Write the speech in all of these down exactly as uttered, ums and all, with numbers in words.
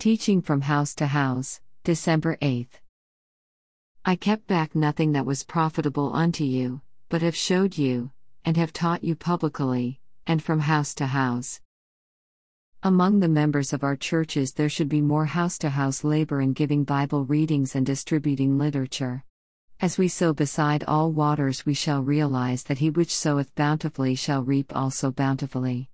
Teaching from House to House, December eighth. I kept back nothing that was profitable unto you, but have showed you, and have taught you publicly, and from house to house. Among the members of our churches there should be more house-to-house labor in giving Bible readings and distributing literature. As we sow beside all waters, we shall realize that he which soweth bountifully shall reap also bountifully.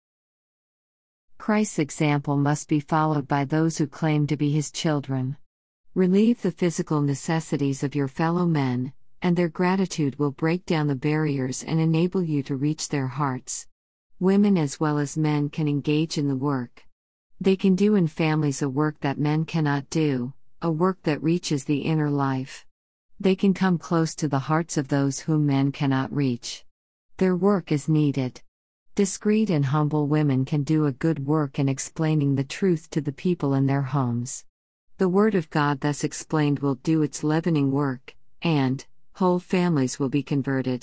Christ's example must be followed by those who claim to be his children. Relieve the physical necessities of your fellow men, and their gratitude will break down the barriers and enable you to reach their hearts. Women as well as men can engage in the work. They can do in families a work that men cannot do, a work that reaches the inner life. They can come close to the hearts of those whom men cannot reach. Their work is needed. Discreet and humble women can do a good work in explaining the truth to the people in their homes. The Word of God thus explained will do its leavening work, and whole families will be converted.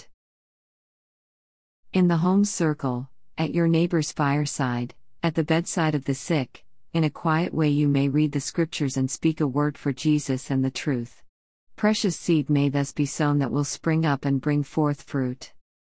In the home circle, at your neighbor's fireside, at the bedside of the sick, in a quiet way you may read the scriptures and speak a word for Jesus and the truth. Precious seed may thus be sown that will spring up and bring forth fruit.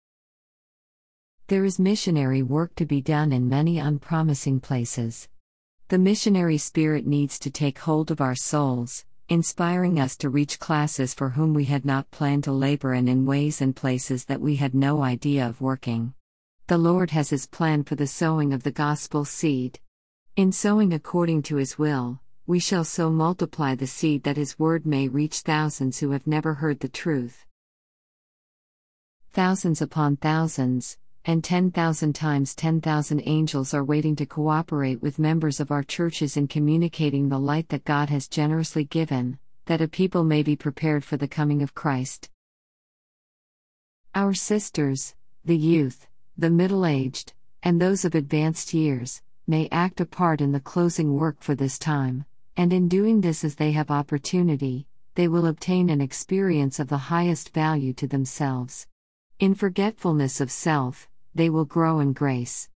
There is missionary work to be done in many unpromising places. The missionary spirit needs to take hold of our souls, inspiring us to reach classes for whom we had not planned to labor and in ways and places that we had no idea of working. The Lord has his plan for the sowing of the gospel seed. In sowing according to his will, we shall so multiply the seed that his word may reach thousands who have never heard the truth. Thousands upon thousands, and ten thousand times ten thousand angels are waiting to cooperate with members of our churches in communicating the light that God has generously given, that a people may be prepared for the coming of Christ. Our sisters, the youth, the middle-aged, and those of advanced years, may act a part in the closing work for this time, and in doing this as they have opportunity, they will obtain an experience of the highest value to themselves. In forgetfulness of self, they will grow in grace.